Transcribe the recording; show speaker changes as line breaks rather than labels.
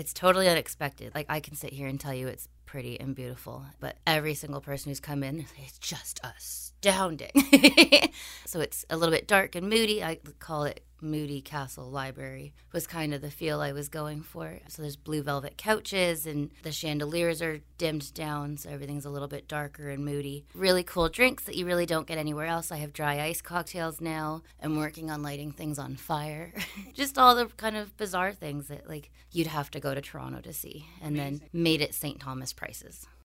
It's totally unexpected. Like, I can sit here and tell you it's pretty and beautiful, but every single person who's come in, it's just astounding. So it's a little bit dark and moody. I call it Moody Castle Library, was kind of the feel I was going for. So there's blue velvet couches and the chandeliers are dimmed down, so everything's a little bit darker and moody. Really cool drinks that you really don't get anywhere else. I have dry ice cocktails now. I'm working on lighting things on fire. Just all the kind of bizarre things that like you'd have to go to Toronto to see, and then made it St. Thomas prices.